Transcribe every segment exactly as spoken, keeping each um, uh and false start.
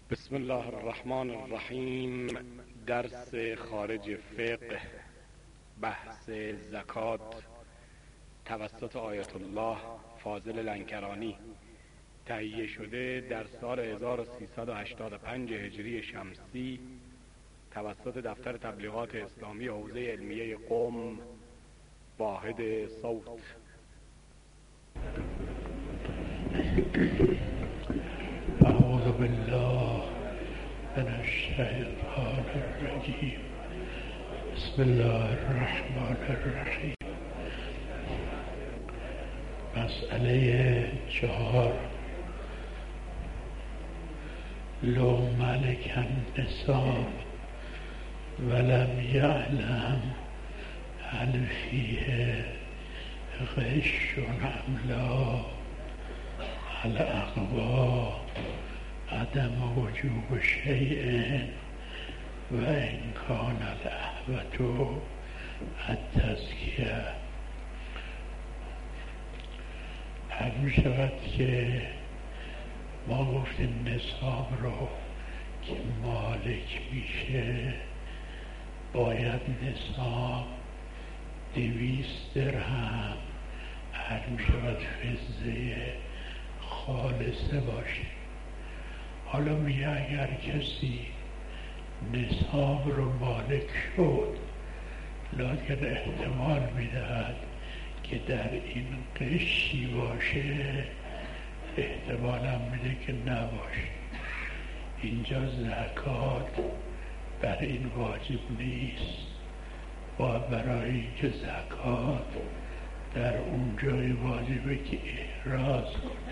بسم الله الرحمن الرحیم. درس خارج فقه، بحث زکات توسط آیت الله فاضل لنکرانی، تهیه شده در سال هزار و سیصد و هشتاد و پنج هجری شمسی توسط دفتر تبلیغات اسلامی حوزه علمیه قم، واحد صوت. اعوذ بالله من الشیطان الرجیم. بسم الله الرحمن الرحیم. مسئله چهار: لو ملک النصاب ولم یعلم هل فیه غش ام لا، الاقوا عدم وجوب شیء و ان کان الاحوط التزکیه. حل می شود که ما گفتیم نصاب رو که مالک میشه باید نصاب دویست درهم حل می شود فضه خالصه باشه. حالا میگه اگر کسی نصاب رو مالک شد لکن احتمال میدهد که در این غشی باشه، احتمال هم میده که نباشه، اینجا زکات بر این واجب نیست. و برای اینکه زکات در اون جای واجبه که احراز کنه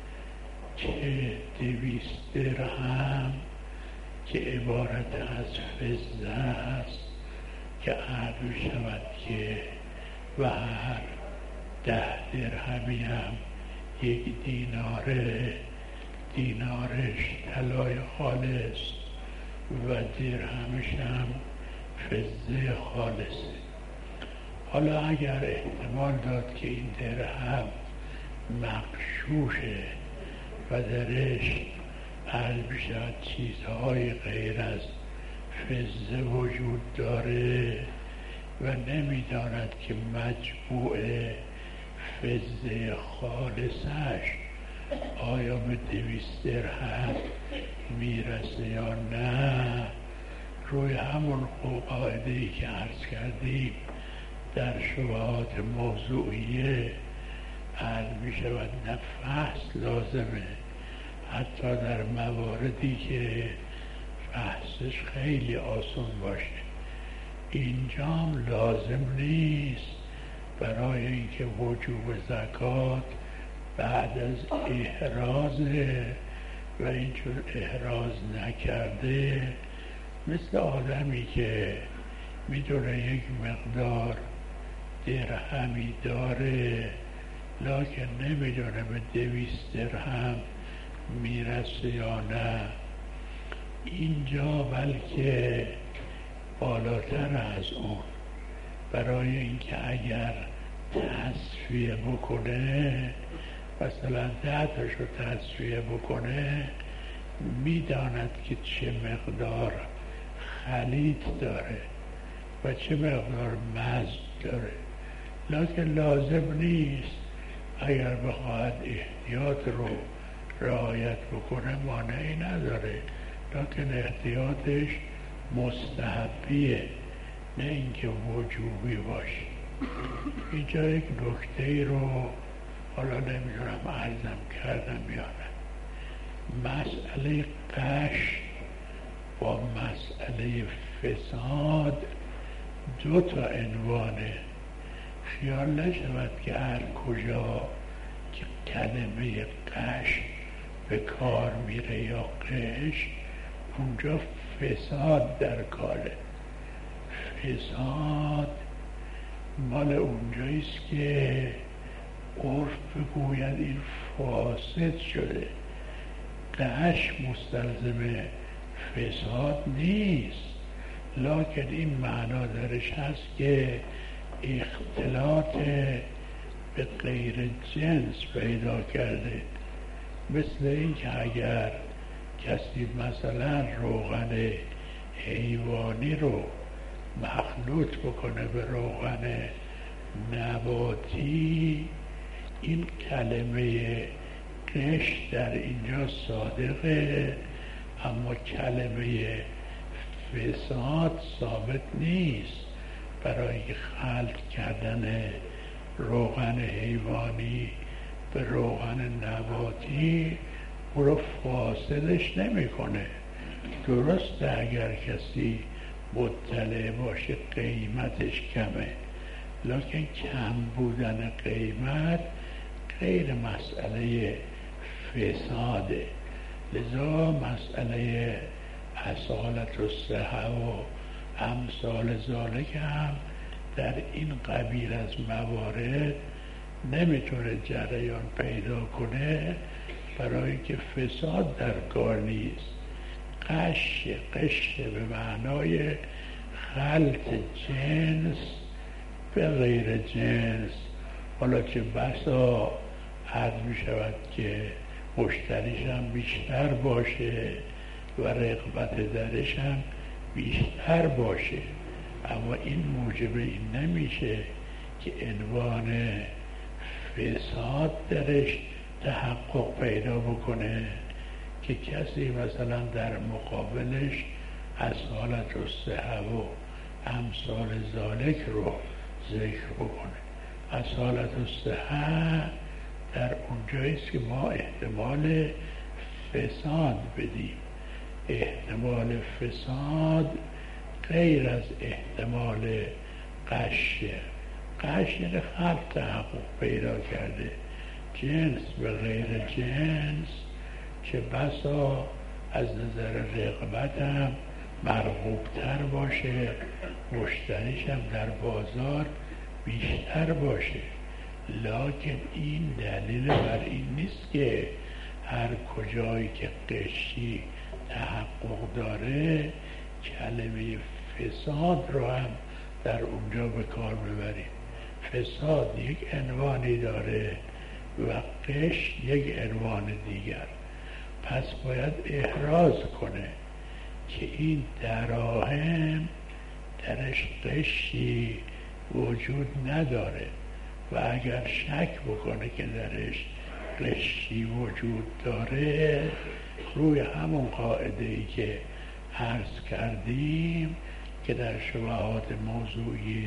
که دویست درهم که عبارت از فضه است که عرض شود که و هر ده درهمی هم یک دیناره، دینارش طلای خالص و درهمش هم فضه خالصه. حالا اگر احتمال داد که این درهم مغشوشه و درش عرض بشد چیزهای غیر از فضه وجود داره و نمیداند که مجموع فضه خالصش آیا به دویست درهم میرسه یا نه، روی همون قاعده‌ای که عرض کردیم در شبهات موضوعیه عرض می شود نه فحص لازمه، حتی در مواردی که فحصش خیلی آسان باشه. اینجا هم لازم نیست، برای اینکه وجوب زکات بعد از احرازه و اینجور احراز نکرده مثل آدمی که میدونه یک مقدار درهمی داره لکن نمیدونه به دویست درهم میرسه یا نه. اینجا بلکه بالاتر از اون، برای اینکه اگر تصفیه بکنه، مثلا ده تاشو تصفیه بکنه، میداند که چه مقدار خلیط داره و چه مقدار مزد داره، لکن لازم نیست. اگر بخواهد احتیاط رو رعایت بکنه مانعی نداره، لکن احتیاطش مستحبیه نه اینکه وجوبی باشه. اینجا یک نکته رو حالا نمیدونم عرضم کردم یا نه. مسئله غش با مسئله فساد دو تا عنوانه. خیال نشود که هر کجا که کلمه غش به کار میره یا غش اونجا فساد در کاره. فساد مال اونجاییست که عرف بگوید این فاسد شده. غش مستلزم فساد نیست، لکن این معنا درش هست که اختلاط به غیر جنس پیدا کرده. مثل این که اگر کسی مثلا روغن حیوانی رو مخلوط بکنه به روغن نباتی، این کلمه قش در اینجا صادقه، اما کلمه فساد ثابت نیست. برای خلط کردن روغن حیوانی به روغن نباتی او رو فاسدش نمیکنه. درسته اگر کسی مطلع باشه قیمتش کمه، لکن کم بودن قیمت غیر مسئله فساده. لذا مسئله اصالت و صحه و امثال ذالک هم در این قبیل از موارد نمیتونه جریان پیدا کنه، برای که فساد در کار نیست. قش قش به معنای خلط جنس به غیر جنس. حالا چه بسا عرض می شود که مشتریش هم بیشتر باشه و رغبت درش هم بیشتر باشه، اما این موجب این نمیشه که عنوان فساد درش تحقق پیدا بکنه که کسی مثلا در مقابلش اصالت و صحه و امثال ذالک رو ذکر بکنه. اصالت و صحه در اونجاییست که ما احتمال فساد بدیم. احتمال فساد غیر از احتمال قشه. قش یعنی خلط تحقق پیدا کرده، جنس به غیر جنس، چه بسا از نظر رغبت هم مرغوب تر باشه، مشتریش هم در بازار بیشتر باشه. لکن این دلیل بر این نیست که هر کجایی که قشی تحقق داره کلمه فساد رو هم در اونجا به کار ببریم. فساد یک عنوانی داره و قش یک عنوان دیگر. پس باید احراز کنه که این دراهم درش قشی وجود نداره، و اگر شک بکنه که درش قشی وجود داره، روی همون قاعده ای که عرض کردیم که در شبهات موضوعی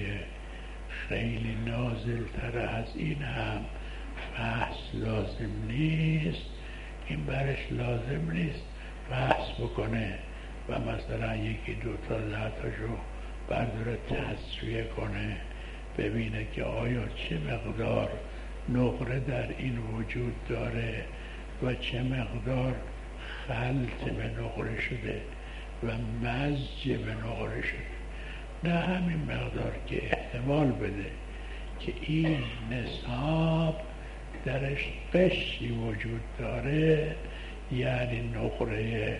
خیلی نازل تر از این هم بحث لازم نیست، این برش لازم نیست بحث بکنه و مثلا یکی دوتا لحظه‌شو برداره تصفیه کنه، ببینه که آیا چه مقدار نقره در این وجود داره و چه مقدار خلط به نقره شده و مزج به نقره شده. نه همین مقدار که احتمال بده که این نصاب درش قشی وجود داره، یعنی نقره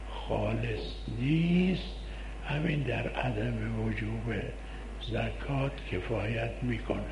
خالص نیست، همین در عدم وجوب زکات کفایت میکنه.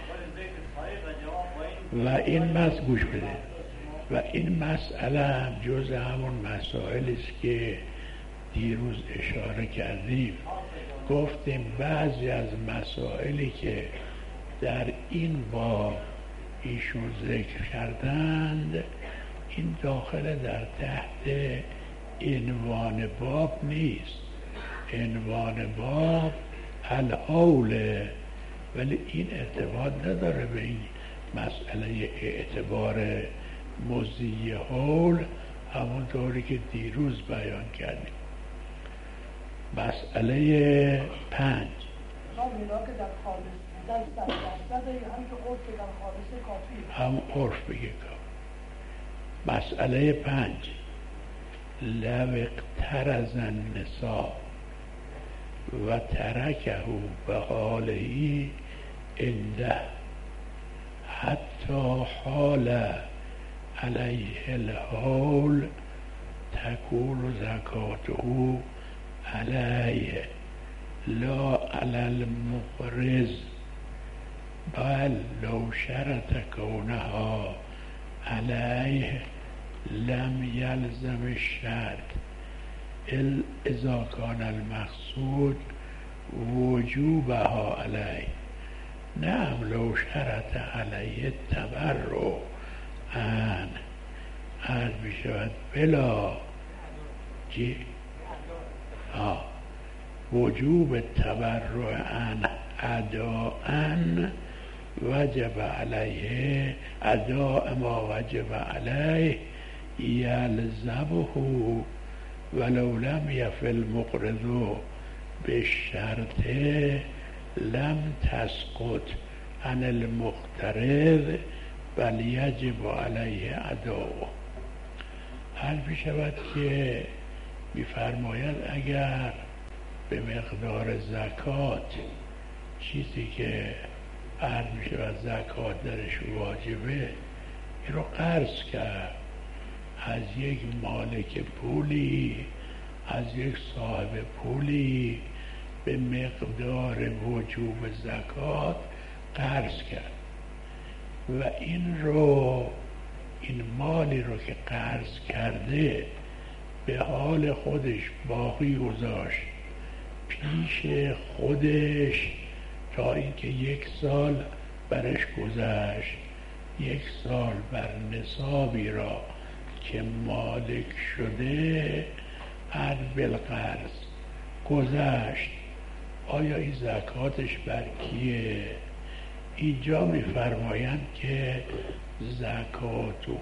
و این مس گوش بده و این مسئله هم جز همون مسائلی است که دیروز اشاره کردیم. گفتیم بعضی از مسائلی که در این باب ایشون ذکر کردند، این داخل در تحت عنوان باب نیست. عنوان باب الحوله، ولی این اعتبار نداره به این مسئله اعتبار مزی حول، همون طوری که دیروز بیان کردیم. مسئله پنج هم عرف بگه کام. مسئله پنج لو اقترض النساء و ترکه به حاله عنده حتی حال علیه الحول تکون زکاته علیه لا علی المقرض بل لو شرط کونها علیه لم یلزم شرط اذا کان المقصود وجوبها علیه. نعم لو شرط علیه التبرع ان عرض بشود بلا جی آه وجوب التبرع عن اداء وجب علیه اداء ما وجب علیه یلزمه ولو لم یفل المقرض بالشرط لم تسقط عن المقترض بل یجب علیه اداء. حل بشود که میفرماید اگر به مقدار زکات چیزی که عرض میشود زکات درش واجبه این رو قرض کرد از یک مالک پولی، از یک صاحب پولی به مقدار وجوب زکات قرض کرد و این رو این مالی رو که قرض کرده به حال خودش باقی گذاشت پیش خودش تا اینکه یک سال برش گذشت، یک سال بر نصابی را که مالک شده عد بالقرض گذشت. آیا این زکاتش بر کیه؟ اینجا میفرمایند که زکاته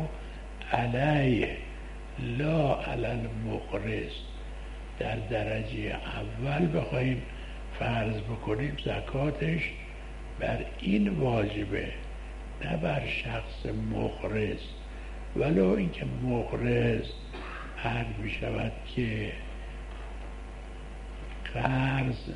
علیه لا علی المقرض. در درجه اول بخوایم فرض بکنیم زکاتش بر این واجبه نه بر شخص مقرض، ولو اینکه مقرض عرض می شود که قرض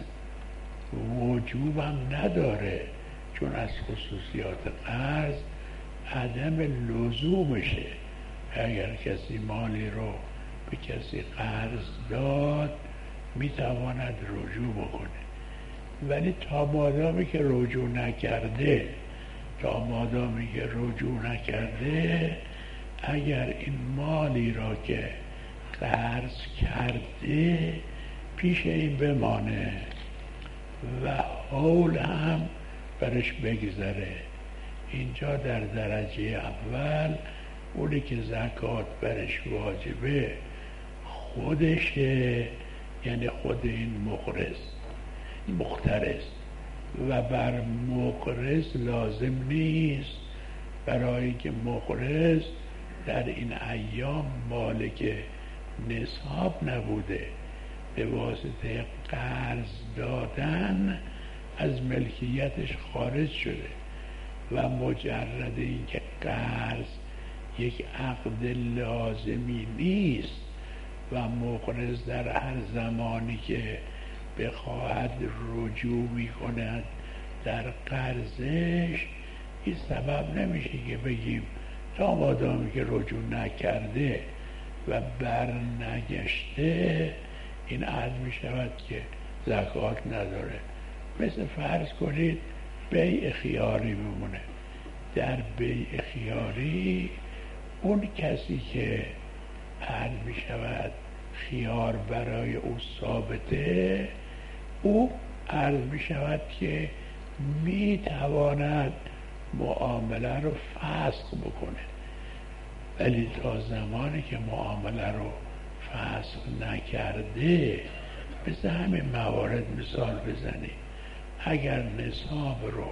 وجوب هم نداره، چون از خصوصیات قرض عدم لزومشه. اگر کسی مالی رو به کسی قرض داد میتواند رجوع بکنه، ولی تا مادامی که رجوع نکرده تا مادامی که رجوع نکرده اگر این مالی را که قرض کرده پیش این بمانه و حول هم برش بگذره. اینجا در درجه اول اونی که زکات برش واجبه خودشه، یعنی خود این مقرض مقترض، و بر مقرض لازم نیست، برای که مقرض در این ایام مالک نصاب نبوده، به واسطه قرض دادن از ملکیتش خارج شده و مجرد این که قرض یک عقد لازمی نیست و مقرض در هر زمانی که بخواهد رجوع می کند در قرضش این سبب نمیشه که بگیم تا مادامی که رجوع نکرده و بر نگشته این عرض می شود که زکات نداره. مثل فرض کنید بیع خیاری بمونه. در بیع خیاری اون کسی که عرض می شود خیار برای او ثابته، او عرض می شود که می تواند معامله رو فسخ بکنه، ولی تا زمانی که معامله رو فسخ نکرده مثل همین موارد مثال بزنید. اگر نصاب رو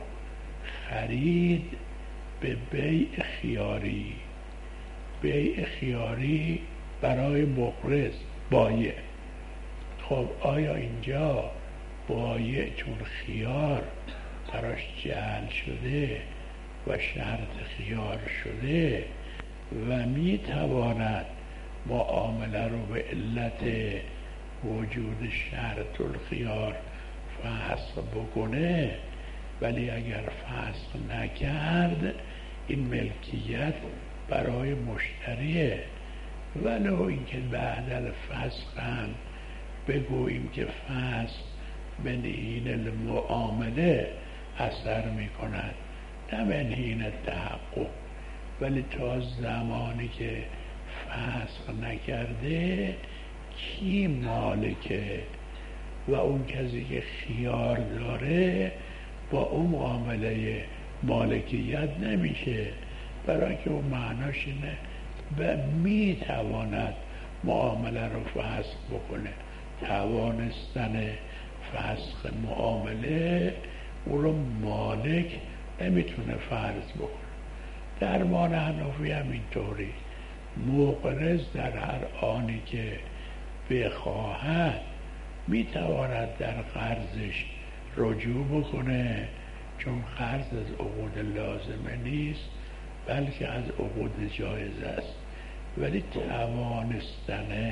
خرید به بیع خیاری، بیع خیاری برای مقرض بایع، خب آیا اینجا بایع چون خیار براش جعل شده و شرط خیار شده و می تواند معامله رو به علت وجود شرط الخیار فسخ بکنه، ولی اگر فسخ نکرد این ملکیت برای مشتریه، ولو اینکه بعد الفسخ هم بگوییم که فسخ به حین المعامله اثر می کند نه به حین تحقق، ولی تا زمانی که فسخ نکرده کی مالکه و اون کسی که خیار داره با اون معامله مالکیت نمیشه، برای که اون معناش اینه و میتواند معامله رو فسخ بکنه. توانستن فسخ معامله او رو مالک نمیتونه فرض بکنه. درمان حنفی هم اینطوری، مقرض در هر آنی که بخواهد میتواند در قرضش رجوع بکنه، چون قرض از عقود لازمه نیست بلکه از عقود جایز است. ولی توانستن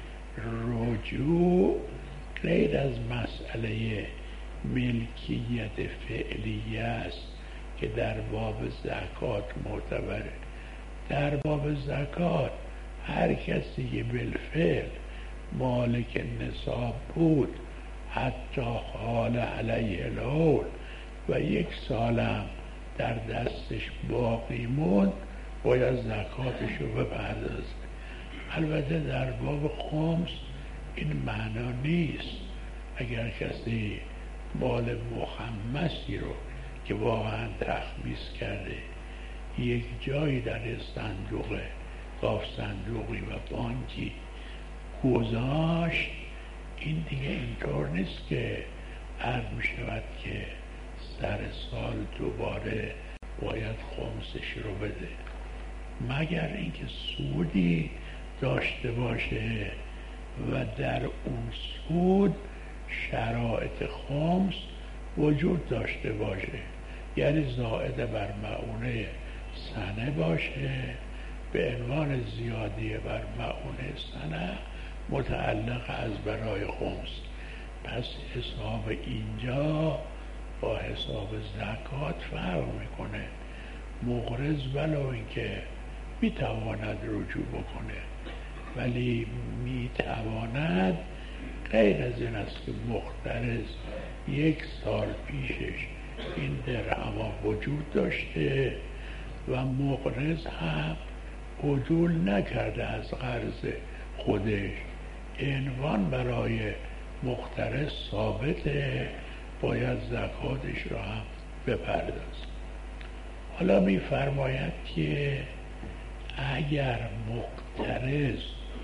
رجوع غیر از مسئله ملکیت فعلیه است که در باب زکات معتبره. در باب زکات هر کسی که بالفعل مالک نصاب بود، حتی حال علیه الحول و یک سالم در دستش باقی موند، باید زکاتش رو بپردازه. البته در باب خمس این معنا نیست. اگر کسی مال مخمسی رو که واقعا تخمیس کرده یک جایی در صندوق گاف صندوقی و بانکی گذاشت، این دیگه اینطور نیست که عرض می شود که سر سال دوباره باید خمسش رو بده، مگر اینکه سودی داشته باشه و در اون سود شرایط خمس وجود داشته باشه، یعنی زائد بر مؤونه سنه باشه، به عنوان زیادیه بر مؤونه سنه متعلق از برای خمس. پس حساب اینجا با حساب زکات فرق میکنه. مقرض ولو اینکه میتواند رجوع بکنه، ولی میتواند غیر از این است که مقترض یک سال پیشش این درهما وجود داشته و مقرض هم عدول نکرده از قرض خودش، عنوان برای مقترض ثابته، باید زکاتش را هم بپردازه. حالا میفرماید که اگر مقترض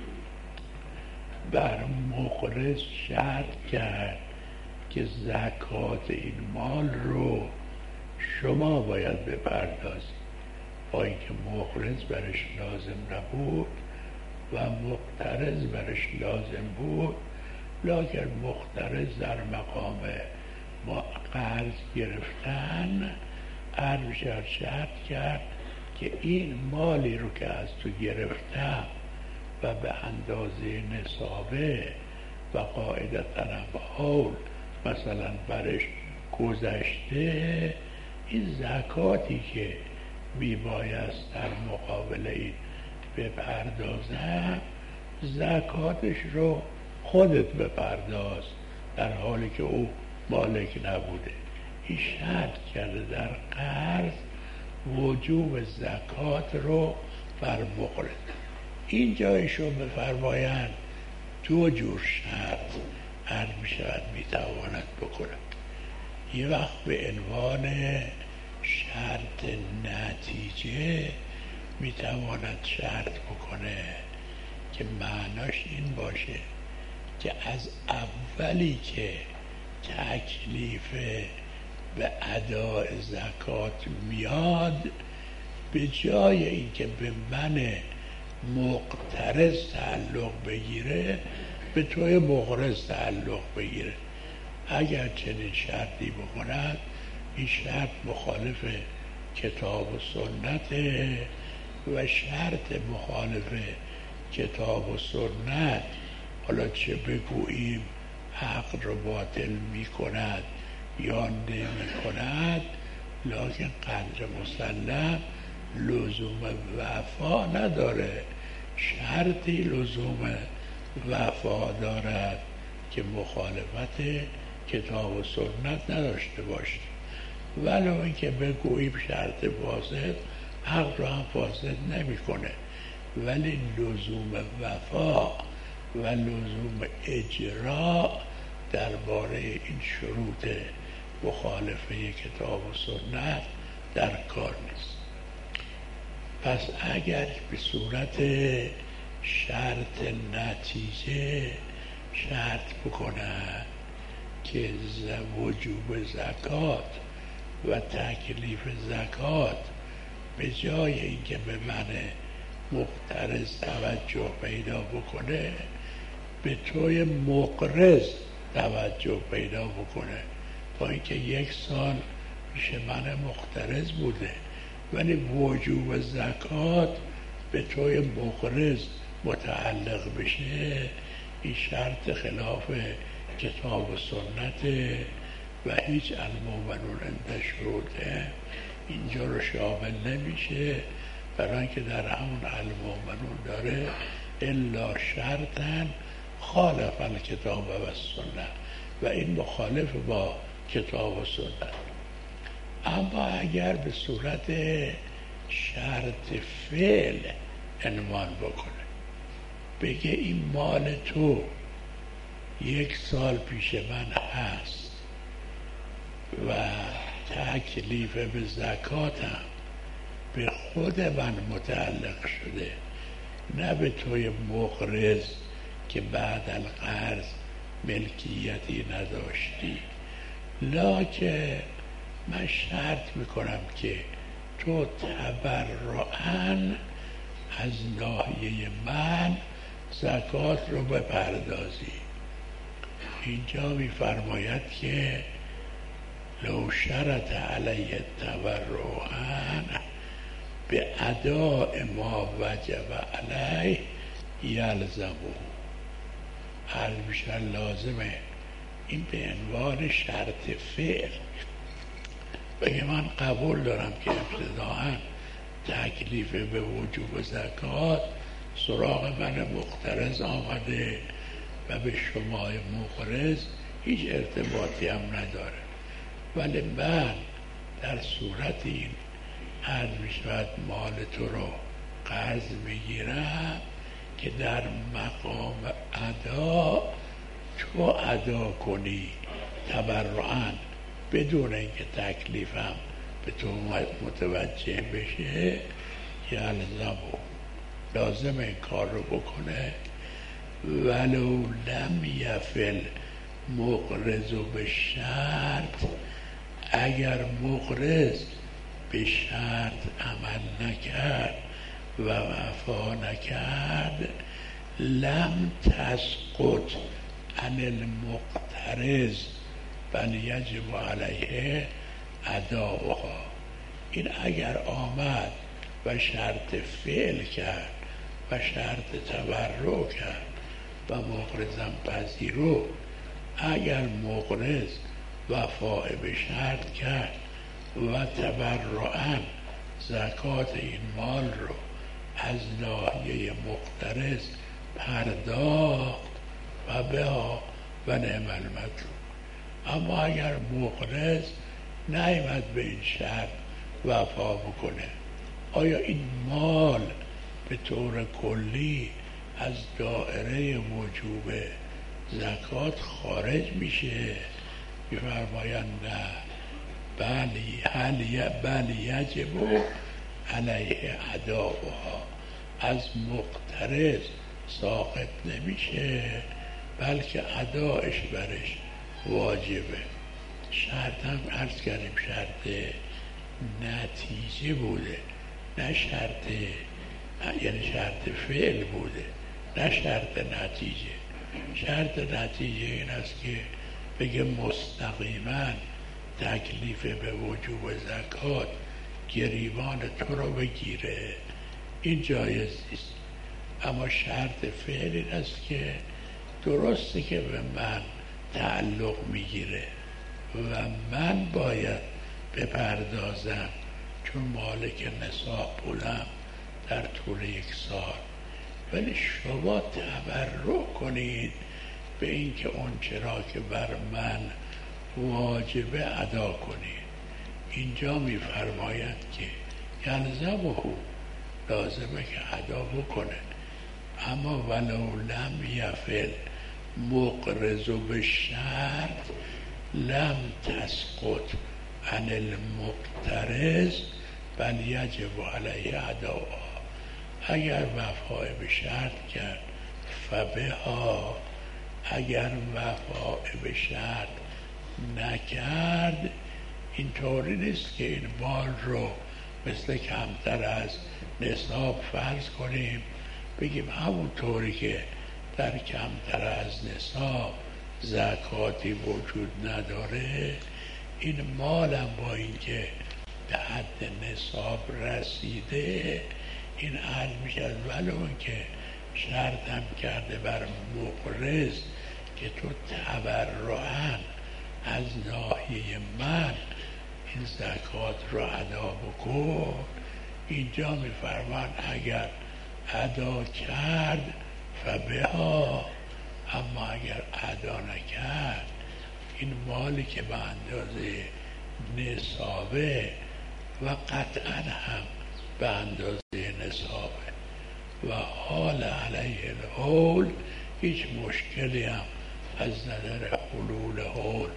بر مقرض شرط کرد که زکات این مال رو شما باید بپردازید، با اینکه مقرض برش لازم نبود و مقترض برش لازم بود، لکن مقترض در مقام ما قرض گرفتن عرض شرط کرد که این مالی رو که از تو گرفتم و به اندازه نصابه و قاعدتاً هم حول مثلا برش گذشته، این زکاتی که میبایست در مقابل این بپردازم، زکاتش رو خودت بپرداز، در حالی که او مالک نبوده. این شرط کرده در قرض وجوب زکات رو بر مقرض. این جایشو بفرمایند دو جور شرط عرض می شود می تواند بکنند. یه وقت به عنوان شرط نتیجه می تواند شرط بکنه که معناش این باشه که از اولی که تکلیف به اداء زکات میاد، به جای اینکه به من مقترض تعلق بگیره به توی مقرض تعلق بگیره. اگر چنین شرطی بکند، این شرط مخالف کتاب و سنت و شرط مخالف کتاب و سنت، حالا چه بگوییم حق رو باطل می کند یا نمی کند، لکن قدر مسلم لزوم وفا نداره. شرطی لزوم وفا دارد که مخالفت کتاب و سنت نداشته باشه، ولو اینکه بگوییم شرط فاسد حق رو هم فاسد نمی کنه. ولی لزوم وفا و لزوم اجرا درباره این شروط مخالفه کتاب و سنت در کار نیست. پس اگر به صورت شرط نتیجه شرط بکنند که وجوب زکات و تکلیف زکات به جای اینکه به من مقترض توجه پیدا بکنه به توی مقرض توجه پیدا بکنه، با اینکه یک سال پیش من مقترض بوده ولی وجوب زکات به توی مقرض متعلق بشه، این شرط خلاف کتاب و سنت و هیچ المؤمنون عند شروطه اینجا رو شامل نمیشه، برای اینکه در همون المؤمنون داره الا شرطن خالف الکتاب و سنت و این مخالف با کتاب و سنت. اما اگر به صورت شرط فعل عنوان بکنه، بگه این مال تو یک سال پیش من هست و تکلیف به زکاتم به خود من متعلق شده، نه به توی مقرض که بعد القرض ملکیتی نداشتی، لکن من شرط میکنم که تو تبرعاً از ناحیه من زکات رو بپردازی. اینجا میفرماید که لو شرط علیه تبرعاً به اداء ما وجب علیه یلزمو، هر بیشتر لازمه این به عنوان شرط فعل بگه من قبول دارم که ابتداعاً تکلیف به وجوب زکات سراغ من مقترض آمده و به شما مقرض هیچ ارتباطی هم نداره، ولی من در صورت این عرض میشود مال تو رو قرض میگیرم که در مقام ادا تو ادا کنی تبرعاً بدون اینکه تکلیفم به تو متوجه بشه، یلزمو لازم این کار رو بکنه ولو لم یفل مقرض و به شرط، اگر مقرض به شرط عمل نکرد و وفا نکرد لم تسقط عن المقترض بل یجب علیه اداؤها. این اگر آمد و شرط فعل کرد و شرط تبرع کرد و مقرضم پذیرو، اگر مقرض وفا به شرط کرد و تبرعاً زکات این مال رو از ناحیه مقترض پرداخت و بها و نعم المطلوب. اما اگر مقرض نیامد به این شرط وفا بکنه، آیا این مال به طور کلی از دائره وجوب زکات خارج میشه؟ میفرمایند نه، بلی هل بل یجب علیه اداؤها، از مقترض ساقط نمیشه بلکه ادایش برش واجبه. شرط هم عرض کردیم شرط نتیجه بوده، نه شرط، یعنی شرط فعل بوده نه شرط نتیجه. شرط نتیجه این است که بگه مستقیما تکلیف به وجوب زکات گریبان تو رو بگیره، این جایز نیست. اما شرط فعل این است که درسته که به من تعلق میگیره و من باید بپردازم چون مالک نصاب بودم در طول یک سال، ولی شما تبرع کنید به اینکه اون چرا که بر من واجبه ادا کنید. اینجا میفرماید که یلزمه لازمه که ادا بکنه. اما ولو لم یفل مقرض به شرط لم تسقط عن المقترض بل یجب علیه اداء. اگر وفای به شرط کرد فبها، اگر وفای به شرط نکرد اینطوری نیست که این مال رو مثل کمتر از نصاب فرض کنیم بگیم همونطوری که در کمتر از نصاب زکاتی وجود نداره، این مالم با اینکه به حد نصاب رسیده این حل میشه، ولو اینکه شرطم کرده بر مقرض که تو تبرعاً از ناحیه من این زکات رو ادا بکن. اینجا میفرمان اگر ادا کرد فبها، اما اگر ادا نکرد این مالی که به اندازه نصابه و قطعا هم به اندازه نصابه و حال علیه الحول، هیچ مشکلی هم از نظر حلول حول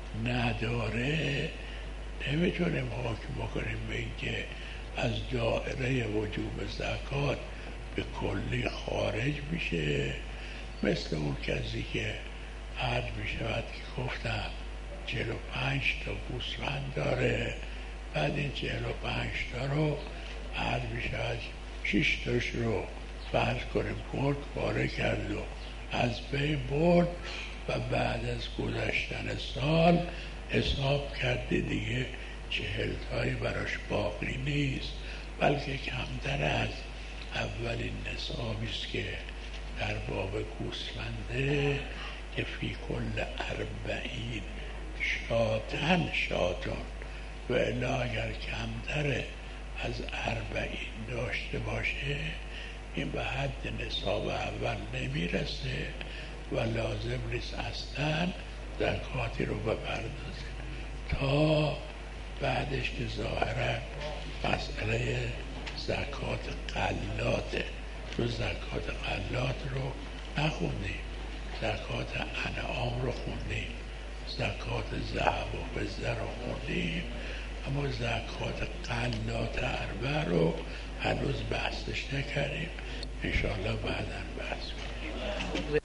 نداره، نمیتونیم حکم بکنیم به اینکه از دایره وجوب زکات به کلی خارج میشه. مثل اون کسی که حد میشود که گفتم چهل و پنج تا گوسفند داره، بعد این چهل و پنج تا رو حد میشود شش تاش رو فرض کنیم گرگ پاره کرد و از بین برد و بعد از گذشتن سال حساب کرده دیگه چهل تایی براش باقی نیست، بلکه کمتر از اولین نصابیست که در باب گوسفنده که فی کل اربعین شاتن شاتون، و الا اگر کمتر از اربعین داشته باشه این به حد نصاب اول نمیرسه و لازم نیست اصلا زکاتی رو بپردازه تا بعدش که ظاهرا مسئله زکات غلاته. تو زکات غلات رو نخوندیم، زکات انعام رو خوندیم، زکات ذهب و فضه رو خوندیم، اما زکات غلات اربع رو هنوز بحثش نکردیم، انشاءالله بعداً بحث کنیم.